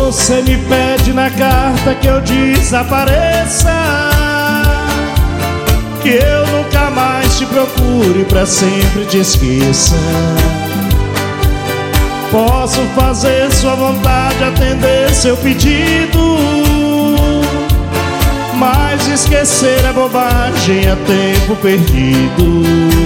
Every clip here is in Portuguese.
Você me pede na carta que eu desapareça, que eu nunca mais te procure, pra sempre te esqueça. Posso fazer sua vontade, atender seu pedido, mas esquecer é bobagem, é tempo perdido.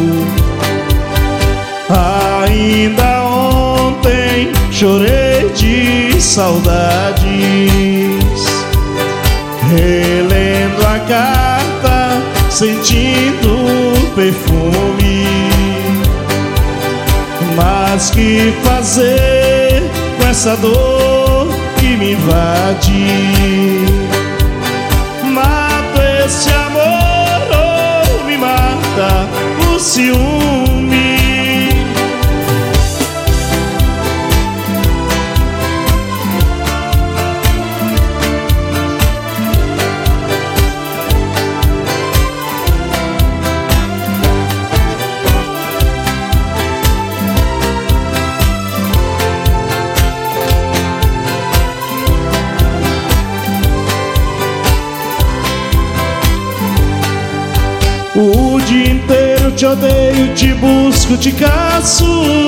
Ainda ontem chorei de saudades, relendo a carta, sentindo o perfume. Mas que fazer com essa dor que me invade? Mato esse amor ou me mata o ciúme? O dia inteiro te odeio, te busco, te caço,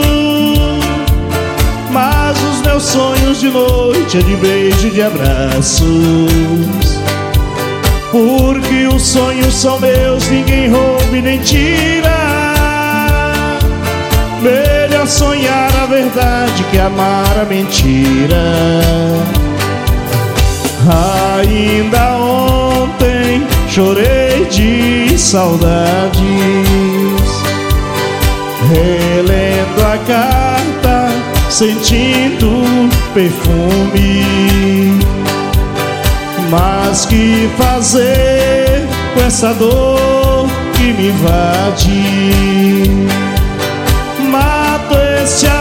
mas os meus sonhos de noite é de beijo e de abraços. Porque os sonhos são meus, ninguém rouba e nem tira. Melhor sonhar a verdade que amar a mentira. Ainda ontem chorei de saudades, relendo a carta, sentindo o perfume. Mas que fazer com essa dor que me invade? Mato esse